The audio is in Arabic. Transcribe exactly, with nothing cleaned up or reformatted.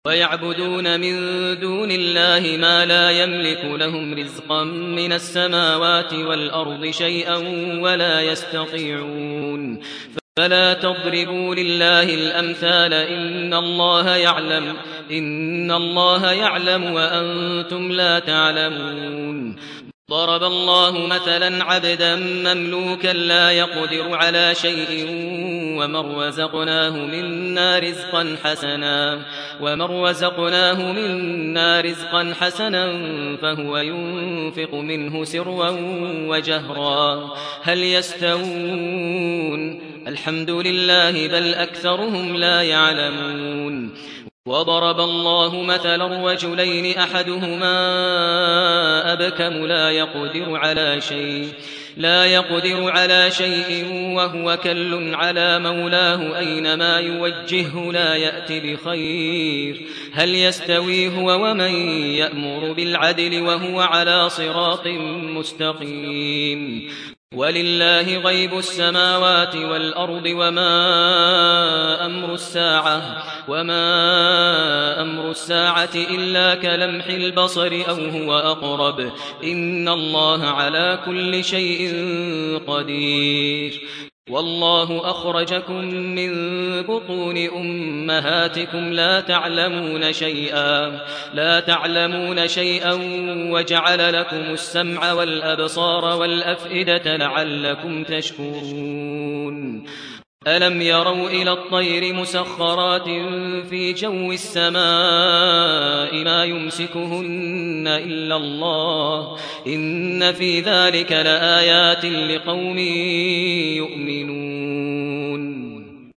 ويعبدون من دون الله ما لا يملك لهم رزقا من السماوات والأرض شيئا ولا يستطيعون فلا تضربوا لله الأمثال إن الله يعلم إن الله يعلم وأنتم لا تعلمون ضرب الله مثلا عبدا مملوكا لا يقدر على شيء ومن رزقناه منا رزقا حسنا ومن رزقناه منا رزقا حسنا فهو ينفق منه سرا وجهرا هل يستوون الحمد لله بل أكثرهم لا يعلمون وضرب الله مثلا رجلين أحدهما أبكم لا يقدر على شيء لا يقدر على شيء وهو كل على مولاه أينما يوجهه لا يأتي بخير هل يستوي هو ومن يأمر بالعدل وهو على صراط مستقيم ولله غيب السماوات والأرض وما أمر الساعة وما أمر الساعة إلا كلمح البصر أو هو أقرب إن الله على كل شيء قدير والله أخرجكم من بطون أمهاتكم لا تعلمون شيئا لا تعلمون شيئا وجعل لكم السمع والأبصار والأفئدة لعلكم تشكرون ألم يروا إلى الطير مسخرات في جو السماء ما يمسكهن إلا الله إن في ذلك لآيات لقوم يؤمنون